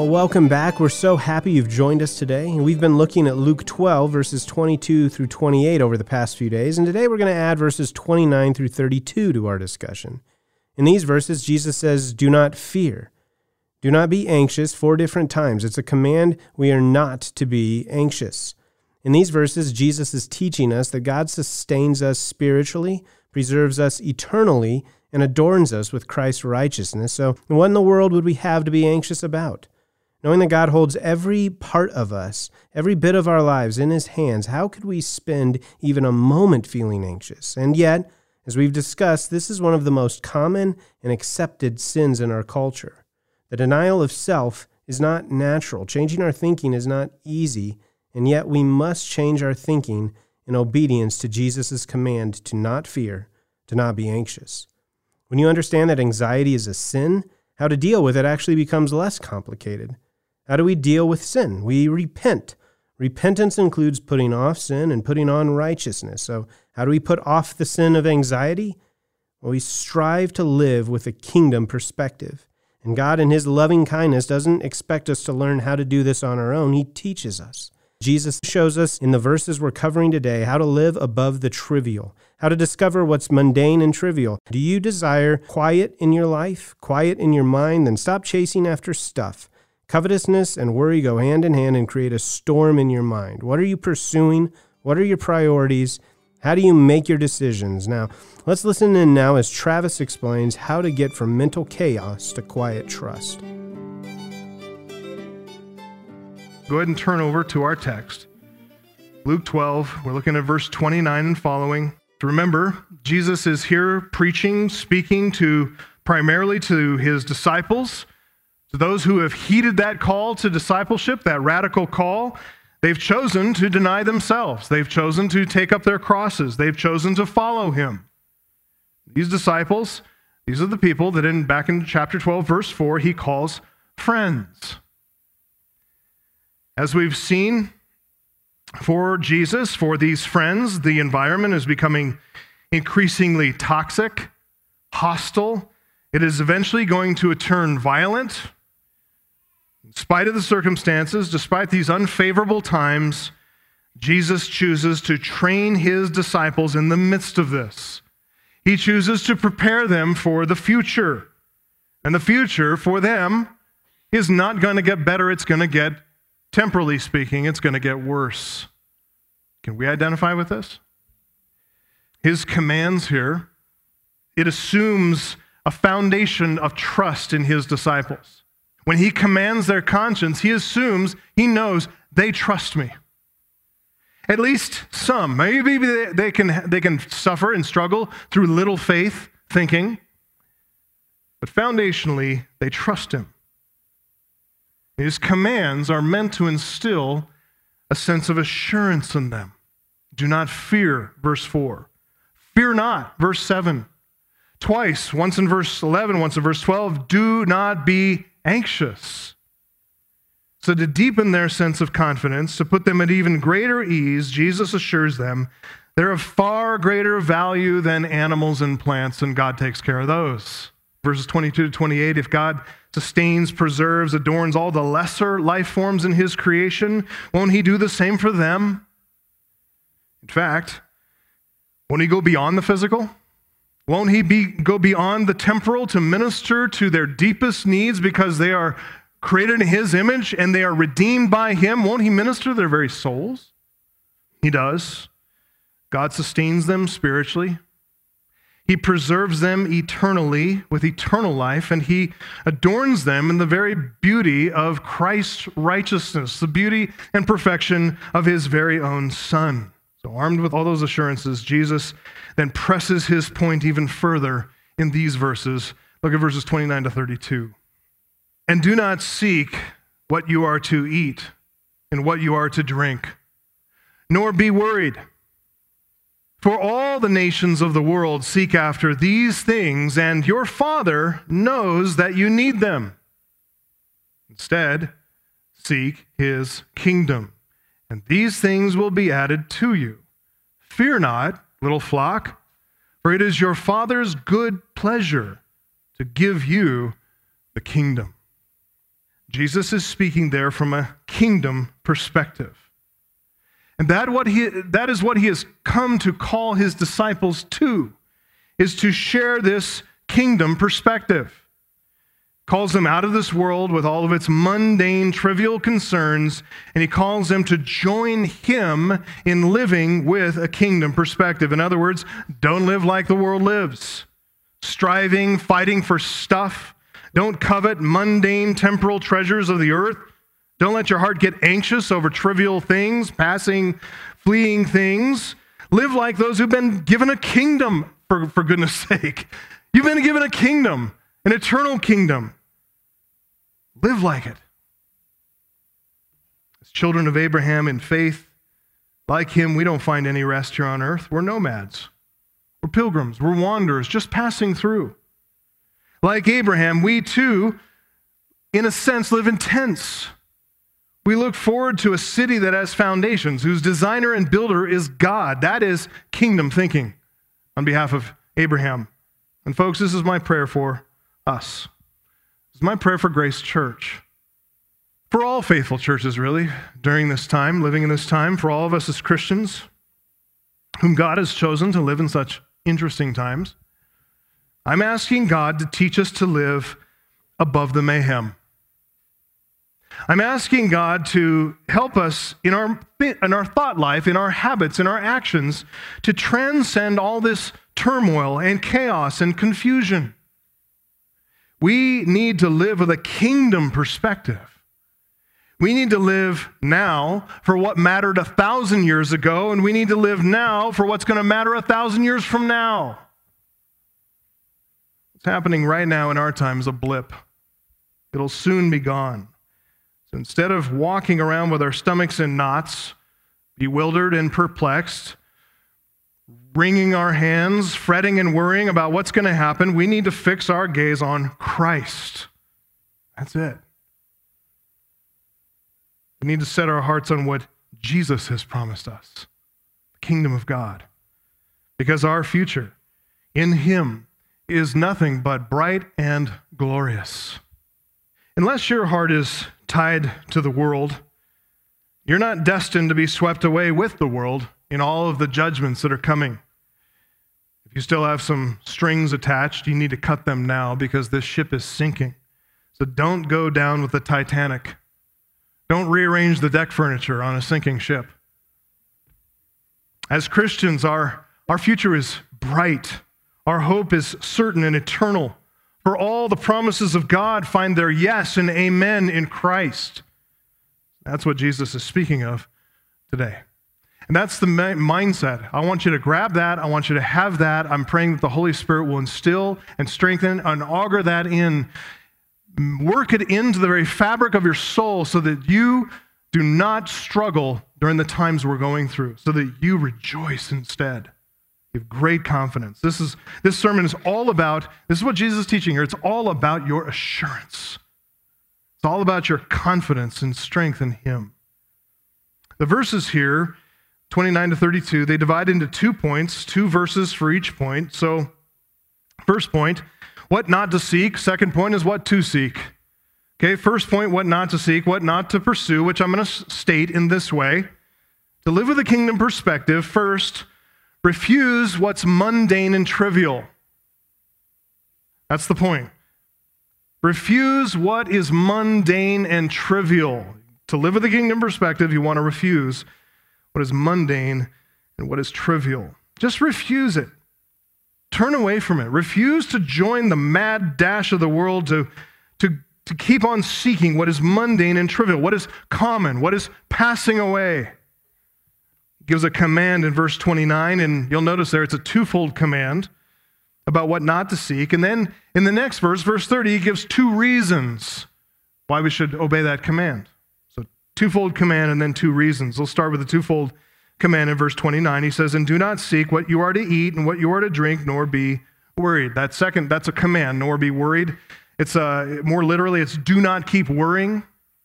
Well, welcome back. We're so happy you've joined us today. We've been looking at Luke 12, verses 22 through 28 over the past few days, and today we're going to add verses 29 through 32 to our discussion. In these verses, Jesus says, "Do not fear. Do not be anxious," 4 different times. It's a command we are not to be anxious. In these verses, Jesus is teaching us that God sustains us spiritually, preserves us eternally, and adorns us with Christ's righteousness. So what in the world would we have to be anxious about? Knowing that God holds every part of us, every bit of our lives in his hands, how could we spend even a moment feeling anxious? And yet, as we've discussed, this is one of the most common and accepted sins in our culture. The denial of self is not natural. Changing our thinking is not easy, and yet we must change our thinking in obedience to Jesus' command to not fear, to not be anxious. When you understand that anxiety is a sin, how to deal with it actually becomes less complicated. How do we deal with sin? We repent. Repentance includes putting off sin and putting on righteousness. So how do we put off the sin of anxiety? Well, we strive to live with a kingdom perspective. And God, in his loving kindness, doesn't expect us to learn how to do this on our own. He teaches us. Jesus shows us in the verses we're covering today how to live above the trivial, how to discover what's mundane and trivial. Do you desire quiet in your life, quiet in your mind? Then stop chasing after stuff. Covetousness and worry go hand in hand and create a storm in your mind. What are you pursuing? What are your priorities? How do you make your decisions? Now, let's listen in now as Travis explains how to get from mental chaos to quiet trust. Go ahead and turn over to our text. Luke 12, we're looking at verse 29 and following. Remember, Jesus is here preaching, speaking primarily to his disciples, to those who have heeded that call to discipleship, that radical call. They've chosen to deny themselves. They've chosen to take up their crosses. They've chosen to follow him. These disciples, these are the people that back in chapter 12, verse 4, he calls friends. As we've seen, for Jesus, for these friends, the environment is becoming increasingly toxic, hostile. It is eventually going to turn violent. In spite of the circumstances, despite these unfavorable times, Jesus chooses to train his disciples in the midst of this. He chooses to prepare them for the future. And the future for them is not going to get better. It's going to get, temporally speaking, it's going to get worse. Can we identify with this? His commands here, it assumes a foundation of trust in his disciples. When he commands their conscience, he knows they trust me. At least some. Maybe they can suffer and struggle through little faith thinking, but foundationally, they trust him. His commands are meant to instill a sense of assurance in them. Do not fear, verse 4. Fear not, verse 7. Twice, once in verse 11, once in verse 12, do not be anxious. So to deepen their sense of confidence, to put them at even greater ease, Jesus assures them they're of far greater value than animals and plants, and God takes care of those. Verses 22 to 28, if God sustains, preserves, adorns all the lesser life forms in his creation, won't he do the same for them? In fact, won't he go beyond the physical? Won't he go beyond the temporal to minister to their deepest needs because they are created in his image and they are redeemed by him? Won't he minister to their very souls? He does. God sustains them spiritually. He preserves them eternally with eternal life, and he adorns them in the very beauty of Christ's righteousness, the beauty and perfection of his very own Son. So armed with all those assurances, Jesus then presses his point even further in these verses. Look at verses 29 to 32. And do not seek what you are to eat and what you are to drink, nor be worried. For all the nations of the world seek after these things, and your Father knows that you need them. Instead, seek his kingdom, and these things will be added to you. Fear not, little flock, for it is your Father's good pleasure to give you the kingdom. Jesus is speaking there from a kingdom perspective. And that is what he has come to call his disciples to, is to share this kingdom perspective. Calls them out of this world with all of its mundane, trivial concerns, and he calls them to join him in living with a kingdom perspective. In other words, don't live like the world lives, striving, fighting for stuff. Don't covet mundane, temporal treasures of the earth. Don't let your heart get anxious over trivial things, passing, fleeing things. Live like those who've been given a kingdom, for goodness sake. You've been given a kingdom, an eternal kingdom. Live like it. As children of Abraham in faith, like him, we don't find any rest here on earth. We're nomads. We're pilgrims. We're wanderers, just passing through. Like Abraham, we too, in a sense, live in tents. We look forward to a city that has foundations, whose designer and builder is God. That is kingdom thinking on behalf of Abraham. And folks, this is my prayer for us. This is my prayer for Grace Church. For all faithful churches, really, during this time, living in this time, for all of us as Christians, whom God has chosen to live in such interesting times, I'm asking God to teach us to live above the mayhem. I'm asking God to help us in our thought life, in our habits, in our actions, to transcend all this turmoil and chaos and confusion. We need to live with a kingdom perspective. We need to live now for what mattered 1,000 years ago, and we need to live now for what's going to matter 1,000 years from now. What's happening right now in our time is a blip. It'll soon be gone. So instead of walking around with our stomachs in knots, bewildered and perplexed, wringing our hands, fretting and worrying about what's going to happen, we need to fix our gaze on Christ. That's it. We need to set our hearts on what Jesus has promised us, the kingdom of God. Because our future in him is nothing but bright and glorious. Unless your heart is tied to the world, you're not destined to be swept away with the world in all of the judgments that are coming. If you still have some strings attached, you need to cut them now because this ship is sinking. So don't go down with the Titanic. Don't rearrange the deck furniture on a sinking ship. As Christians, our future is bright. Our hope is certain and eternal. For all the promises of God find their yes and amen in Christ. That's what Jesus is speaking of today. And that's the mindset. I want you to grab that. I want you to have that. I'm praying that the Holy Spirit will instill and strengthen and augur that in. Work it into the very fabric of your soul so that you do not struggle during the times we're going through, so that you rejoice instead. You have great confidence. This sermon is all about, this is what Jesus is teaching here. It's all about your assurance. It's all about your confidence and strength in him. The verses here, 29 to 32, they divide into 2 points, 2 verses for each point. So, first point, what not to seek. Second point is what to seek. Okay, first point, what not to seek, what not to pursue, which I'm going to state in this way. To live with a kingdom perspective, first, refuse what's mundane and trivial. That's the point. Refuse what is mundane and trivial. To live with a kingdom perspective, you want to refuse what is mundane and what is trivial. Just refuse it. Turn away from it. Refuse to join the mad dash of the world to keep on seeking what is mundane and trivial, what is common, what is passing away. He gives a command in verse 29, and you'll notice there it's a twofold command about what not to seek. And then in the next verse, verse 30, he gives 2 reasons why we should obey that command. So twofold command and then 2 reasons. We'll start with the twofold command in verse 29. He says, and do not seek what you are to eat and what you are to drink, nor be worried. That's a command, nor be worried. It's more literally, it's do not keep worrying.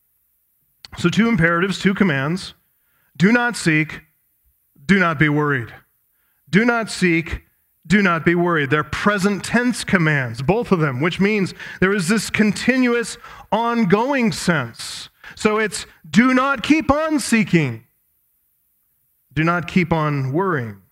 So 2 imperatives, 2 commands. Do not seek, do not be worried. Do not seek, do not be worried. They're present tense commands, both of them, which means there is this continuous, ongoing sense. So it's do not keep on seeking. Do not keep on worrying.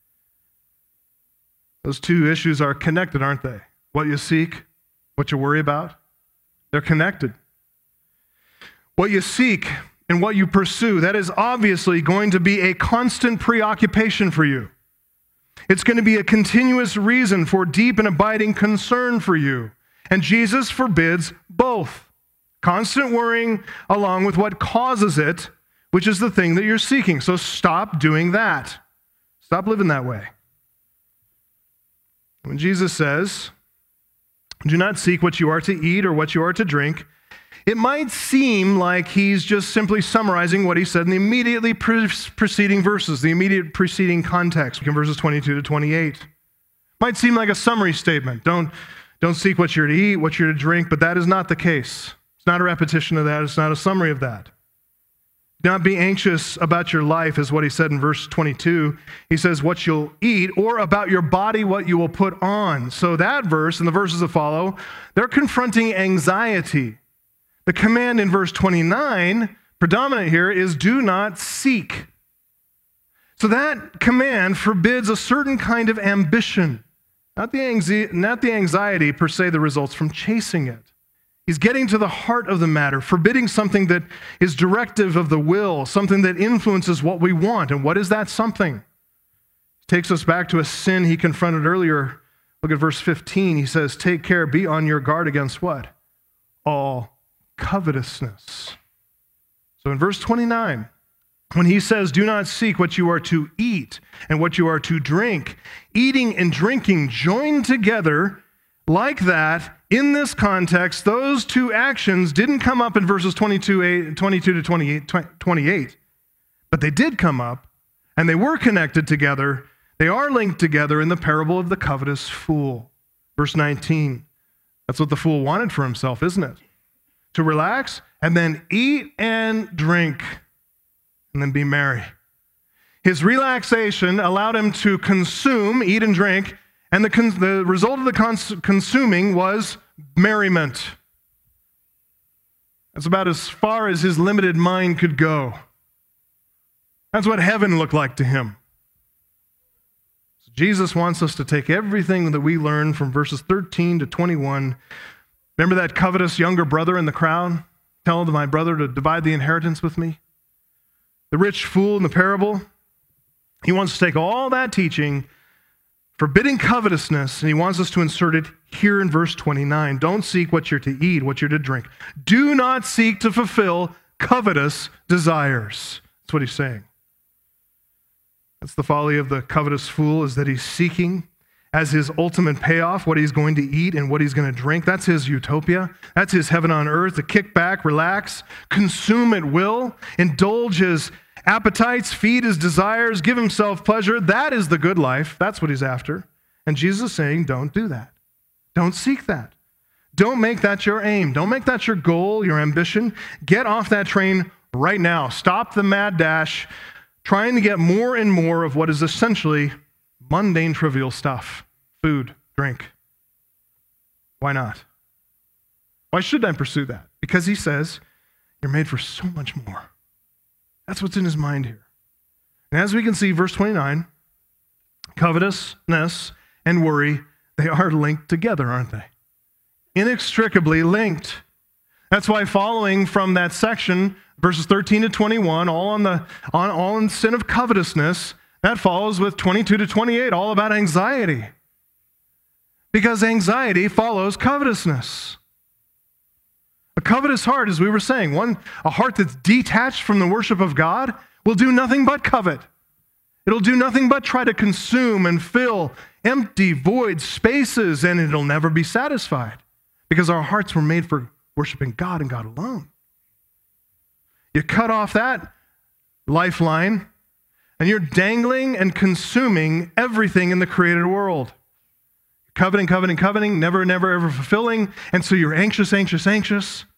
Those two issues are connected, aren't they? What you seek, what you worry about, they're connected. What you seek and what you pursue, that is obviously going to be a constant preoccupation for you. It's going to be a continuous reason for deep and abiding concern for you. And Jesus forbids both. Constant worrying along with what causes it, which is the thing that you're seeking. So stop doing that. Stop living that way. When Jesus says, do not seek what you are to eat or what you are to drink, it might seem like he's just simply summarizing what he said in the immediately preceding verses, the immediate preceding context, in verses 22 to 28. Might seem like a summary statement. Don't seek what you're to eat, what you're to drink, but that is not the case. It's not a repetition of that. It's not a summary of that. Do not be anxious about your life, is what he said in verse 22. He says what you'll eat, or about your body, what you will put on. So that verse and the verses that follow, they're confronting anxiety. The command in verse 29, predominant here, is do not seek. So that command forbids a certain kind of ambition, not the anxiety per se that results from chasing it. He's getting to the heart of the matter, forbidding something that is directive of the will, something that influences what we want. And what is that something? It takes us back to a sin he confronted earlier. Look at verse 15. He says, take care, be on your guard against what? All covetousness. So in verse 29, when he says, do not seek what you are to eat and what you are to drink, eating and drinking joined together like that, in this context, those two actions didn't come up in verses 22 to 28, but they did come up, and they were connected together. They are linked together in the parable of the covetous fool. Verse 19, that's what the fool wanted for himself, isn't it? To relax, and then eat and drink, and then be merry. His relaxation allowed him to consume, eat and drink, and the result of the consuming was merriment. That's about as far as his limited mind could go. That's what heaven looked like to him. So Jesus wants us to take everything that we learn from verses 13 to 21. Remember that covetous younger brother in the crowd? Tell my brother to divide the inheritance with me. The rich fool in the parable. He wants to take all that teaching, forbidding covetousness, and he wants us to insert it here in verse 29. Don't seek what you're to eat, what you're to drink. Do not seek to fulfill covetous desires. That's what he's saying. That's the folly of the covetous fool, is that he's seeking as his ultimate payoff what he's going to eat and what he's going to drink. That's his utopia. That's his heaven on earth, to kick back, relax, consume at will, indulge his appetites, feed his desires, give himself pleasure. That is the good life. That's what he's after. And Jesus is saying, don't do that. Don't seek that. Don't make that your aim. Don't make that your goal, your ambition. Get off that train right now. Stop the mad dash, trying to get more and more of what is essentially mundane, trivial stuff. Food, drink. Why not? Why should I pursue that? Because he says, you're made for so much more. That's what's in his mind here. And as we can see, verse 29, covetousness and worry, they are linked together, aren't they? Inextricably linked. That's why following from that section, verses 13 to 21, all in sin of covetousness, that follows with 22 to 28, all about anxiety. Because anxiety follows covetousness. A covetous heart, as we were saying, a heart that's detached from the worship of God, will do nothing but covet. It'll do nothing but try to consume and fill empty, void spaces, and it'll never be satisfied. Because our hearts were made for worshiping God and God alone. You cut off that lifeline, and you're dangling and consuming everything in the created world. Coveting, coveting, coveting, never, never, ever fulfilling. And so you're anxious, anxious, anxious.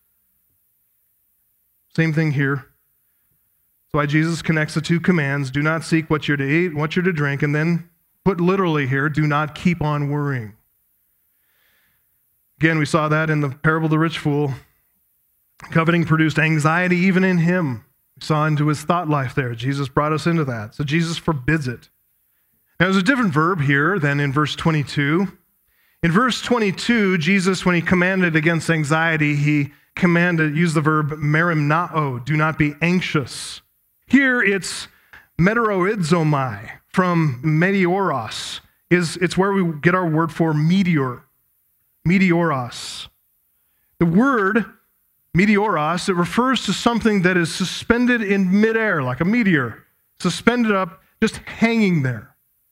Same thing here. That's why Jesus connects the two commands. Do not seek what you're to eat, what you're to drink, and then Put literally here, do not keep on worrying. Again, we saw that in the parable of the rich fool. Coveting produced anxiety even in him. We saw into his thought life there. Jesus brought us into that. So Jesus forbids it. Now, there's a different verb here than in verse 22. In verse 22, Jesus, when he commanded against anxiety, he used the verb merimnao, do not be anxious. Here it's meteoroizomai, from meteoros. It's where we get our word for meteor, meteoros. The word meteoros, it refers to something that is suspended in midair, like a meteor, suspended up, just hanging there.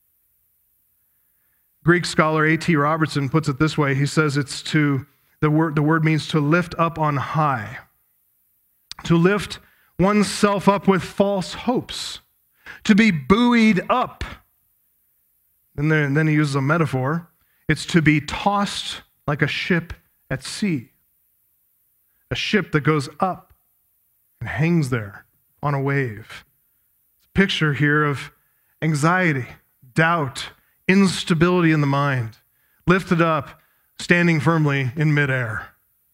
Greek scholar A.T. Robertson puts it this way. He says the word means to lift up on high, to lift oneself up with false hopes, to be buoyed up. And then he uses a metaphor. It's to be tossed like a ship at sea, a ship that goes up and hangs there on a wave. It's a picture here of anxiety, doubt, instability in the mind, lifted up, standing firmly in midair.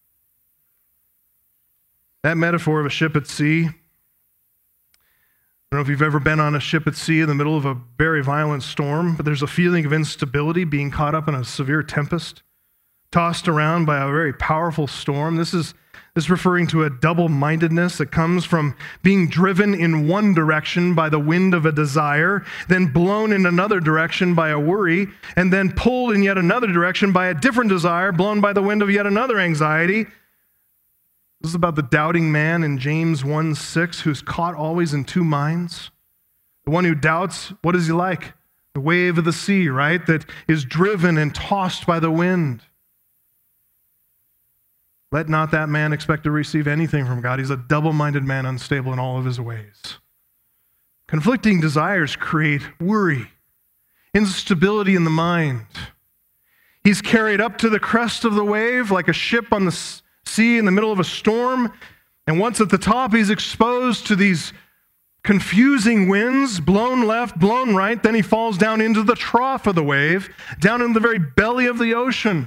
That metaphor of a ship at sea, I don't know if you've ever been on a ship at sea in the middle of a very violent storm, but there's a feeling of instability, being caught up in a severe tempest, tossed around by a very powerful storm. This is referring to a double-mindedness that comes from being driven in one direction by the wind of a desire, then blown in another direction by a worry, and then pulled in yet another direction by a different desire, blown by the wind of yet another anxiety. This is about the doubting man in James 1:6, who's caught always in two minds. The one who doubts, what is he like? The wave of the sea, right? That is driven and tossed by the wind. Let not that man expect to receive anything from God. He's a double-minded man, unstable in all of his ways. Conflicting desires create worry, instability in the mind. He's carried up to the crest of the wave like a ship on the sea in the middle of a storm. And once at the top, he's exposed to these confusing winds, blown left, blown right. Then he falls down into the trough of the wave, down in the very belly of the ocean.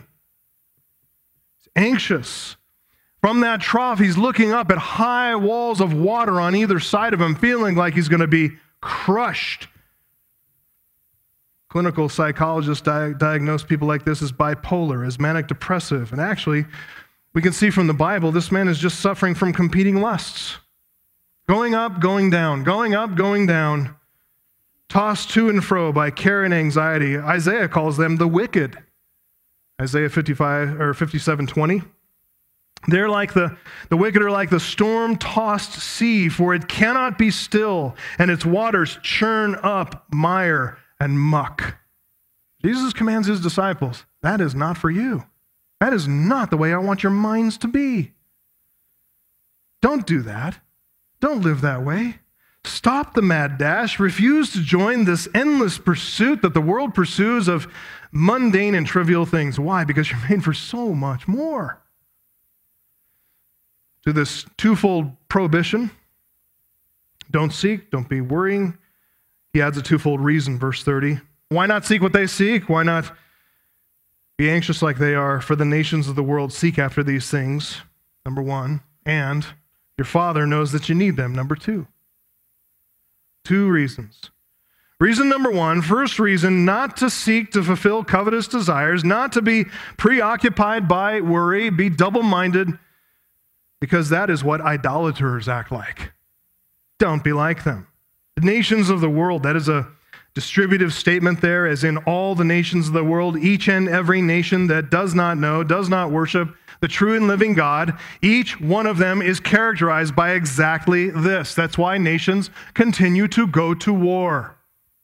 Anxious. From that trough, he's looking up at high walls of water on either side of him, feeling like he's going to be crushed. Clinical psychologists diagnose people like this as bipolar, as manic depressive. And actually, we can see from the Bible, this man is just suffering from competing lusts. Going up, going down, going up, going down, tossed to and fro by care and anxiety. Isaiah calls them the wicked. Isaiah 57:20. They're like the wicked are like the storm-tossed sea, for it cannot be still, and its waters churn up mire and muck. Jesus commands his disciples, that is not for you. That is not the way I want your minds to be. Don't do that. Don't live that way. Stop the mad dash. Refuse to join this endless pursuit that the world pursues of mundane and trivial things. Why? Because you're made for so much more. To this twofold prohibition, don't seek, don't be worrying, he adds a twofold reason, verse 30. Why not seek what they seek? Why not be anxious like they are? For the nations of the world seek after these things, number one, and your Father knows that you need them, number two. Two reasons. Reason number one, first reason, not to seek to fulfill covetous desires, not to be preoccupied by worry, be double-minded, because that is what idolaters act like. Don't be like them. The nations of the world, that is a distributive statement there, as in all the nations of the world, each and every nation that does not know, does not worship the true and living God, each one of them is characterized by exactly this. That's why nations continue to go to war.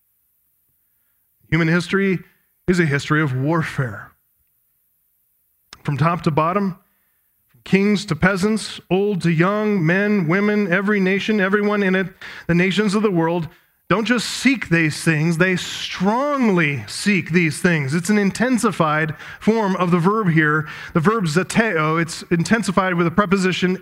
Human history is a history of warfare. From top to bottom, from kings to peasants, old to young, men, women, every nation, everyone in it, the nations of the world, don't just seek these things, they strongly seek these things. It's an intensified form of the verb here. The verb zeteo, it's intensified with the preposition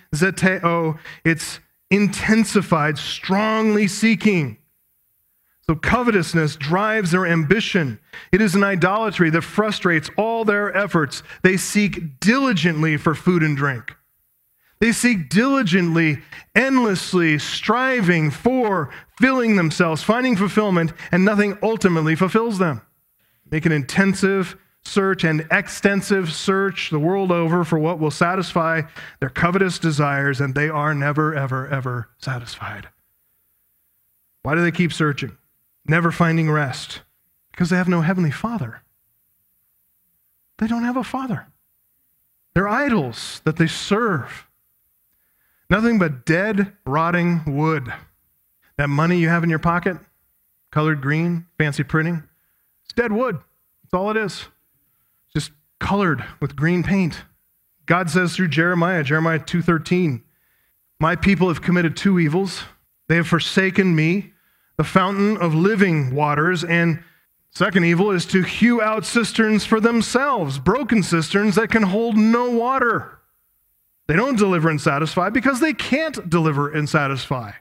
epizeteo. It's intensified, strongly seeking. So covetousness drives their ambition. It is an idolatry that frustrates all their efforts. They seek diligently for food and drink. They seek diligently, endlessly, striving for filling themselves, finding fulfillment, and nothing ultimately fulfills them. Make an intensive search and extensive search the world over for what will satisfy their covetous desires, and they are never, ever, ever satisfied. Why do they keep searching? Never finding rest? Because they have no heavenly Father. They don't have a Father. They're idols that they serve. Nothing but dead, rotting wood. That money you have in your pocket, colored green, fancy printing, it's dead wood. That's all it is. Just colored with green paint. God says through Jeremiah 2:13, my people have committed two evils. They have forsaken me, the fountain of living waters, and second evil is to hew out cisterns for themselves, broken cisterns that can hold no water. They don't deliver and satisfy because they can't deliver and satisfy.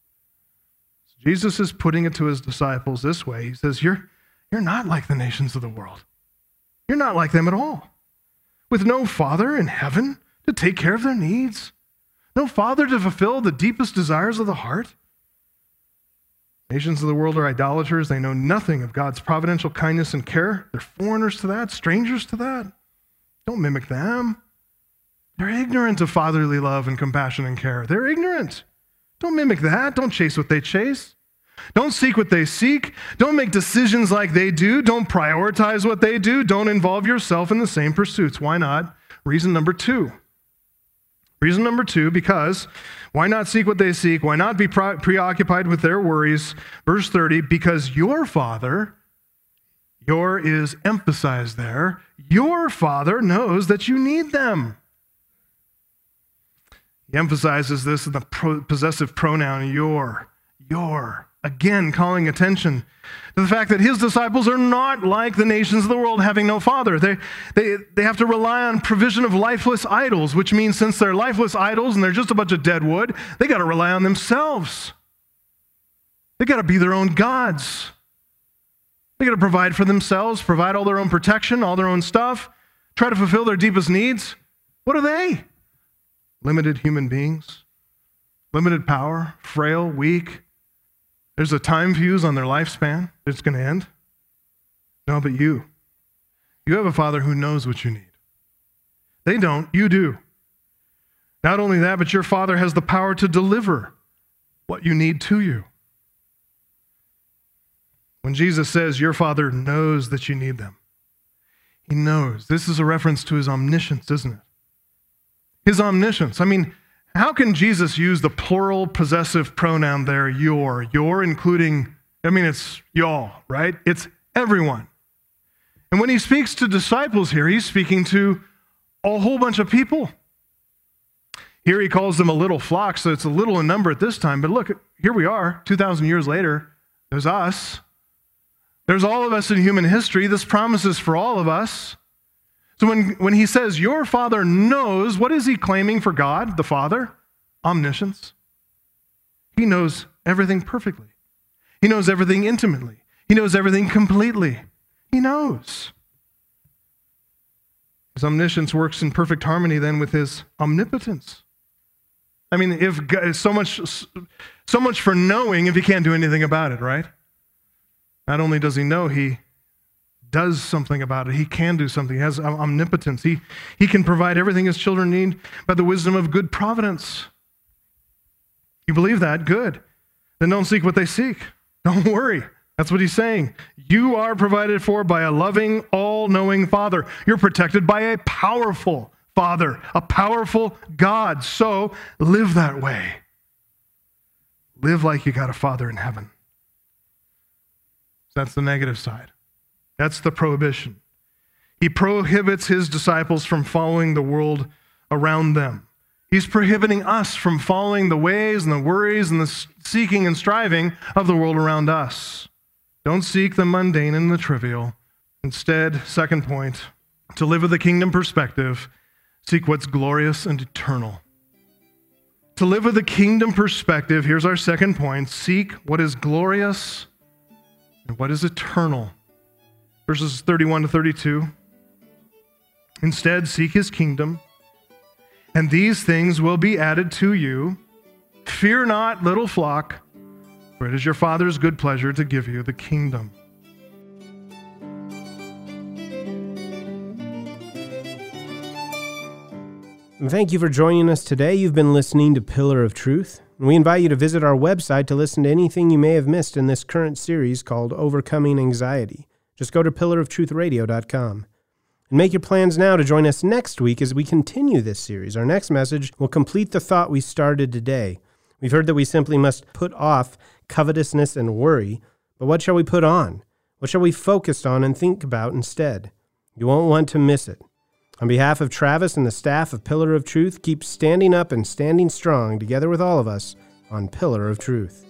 So Jesus is putting it to his disciples this way. He says, you're not like the nations of the world. You're not like them at all. With no Father in heaven to take care of their needs. No Father to fulfill the deepest desires of the heart. Nations of the world are idolaters. They know nothing of God's providential kindness and care. They're foreigners to that, strangers to that. Don't mimic them. They're ignorant of fatherly love and compassion and care. They're ignorant. Don't mimic that. Don't chase what they chase. Don't seek what they seek. Don't make decisions like they do. Don't prioritize what they do. Don't involve yourself in the same pursuits. Why not? Reason number two. Reason number two, because why not seek what they seek? Why not be preoccupied with their worries? Verse 30, because your Father, your is emphasized there, your Father knows that you need them. He emphasizes this in the possessive pronoun, your. Again, calling attention to the fact that his disciples are not like the nations of the world having no Father. They have to rely on provision of lifeless idols, which means since they're lifeless idols and they're just a bunch of dead wood, they got to rely on themselves. They got to be their own gods. They got to provide for themselves, provide all their own protection, all their own stuff, try to fulfill their deepest needs. What are they? Limited human beings, limited power, frail, weak. There's a time fuse on their lifespan. It's going to end. No, but you have a Father who knows what you need. They don't, you do. Not only that, but your Father has the power to deliver what you need to you. When Jesus says your Father knows that you need them, he knows. This is a reference to his omniscience, isn't it? His omniscience. I mean, how can Jesus use the plural possessive pronoun there, your? Your including, it's y'all, right? It's everyone. And when he speaks to disciples here, he's speaking to a whole bunch of people. Here he calls them a little flock, so it's a little in number at this time. But look, here we are, 2,000 years later. There's us. There's all of us in human history. This promise is for all of us. So when he says, your Father knows, what is he claiming for God, the Father? Omniscience. He knows everything perfectly. He knows everything intimately. He knows everything completely. He knows. His omniscience works in perfect harmony then with his omnipotence. If God, so much for knowing if he can't do anything about it, right? Not only does he know, he does something about it. He can do something. He has omnipotence. He can provide everything his children need by the wisdom of good providence. You believe that? Good. Then don't seek what they seek. Don't worry. That's what he's saying. You are provided for by a loving, all-knowing Father. You're protected by a powerful Father, a powerful God. So live that way. Live like you got a Father in heaven. That's the negative side. That's the prohibition. He prohibits his disciples from following the world around them. He's prohibiting us from following the ways and the worries and the seeking and striving of the world around us. Don't seek the mundane and the trivial. Instead, second point, to live with a kingdom perspective, seek what's glorious and eternal. To live with a kingdom perspective, here's our second point, seek what is glorious And what is eternal? Verses 31 to 32. Instead, seek his kingdom, and these things will be added to you. Fear not, little flock, for it is your Father's good pleasure to give you the kingdom. And thank you for joining us today. You've been listening to Pillar of Truth. And we invite you to visit our website to listen to anything you may have missed in this current series called Overcoming Anxiety. Just go to pillarofTruthRadio.com. And make your plans now to join us next week as we continue this series. Our next message will complete the thought we started today. We've heard that we simply must put off covetousness and worry, but what shall we put on? What shall we focus on and think about instead? You won't want to miss it. On behalf of Travis and the staff of Pillar of Truth, keep standing up and standing strong together with all of us on Pillar of Truth.